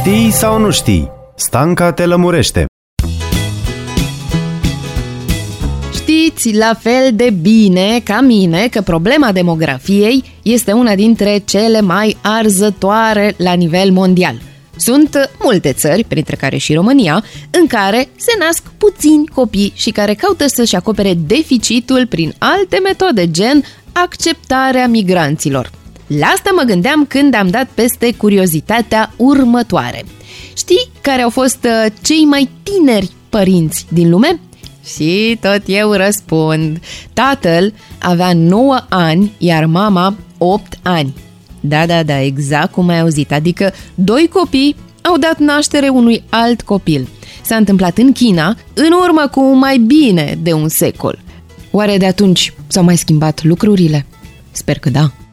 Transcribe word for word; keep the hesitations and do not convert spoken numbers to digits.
Știi sau nu știi? Stanca te lămurește. Știți la fel de bine ca mine că problema demografiei este una dintre cele mai arzătoare la nivel mondial. Sunt multe țări, printre care și România, în care se nasc puțini copii și care caută să-și acopere deficitul prin alte metode, gen acceptarea migranților. La asta mă gândeam când am dat peste curiozitatea următoare. Știi care au fost cei mai tineri părinți din lume? Și tot eu răspund. Tatăl avea nouă ani, iar mama opt ani. Da, da, da, exact cum ai auzit, adică doi copii au dat naștere unui alt copil. S-a întâmplat în China în urmă cu mai bine de un secol. Oare de atunci s-au mai schimbat lucrurile? Sper că da.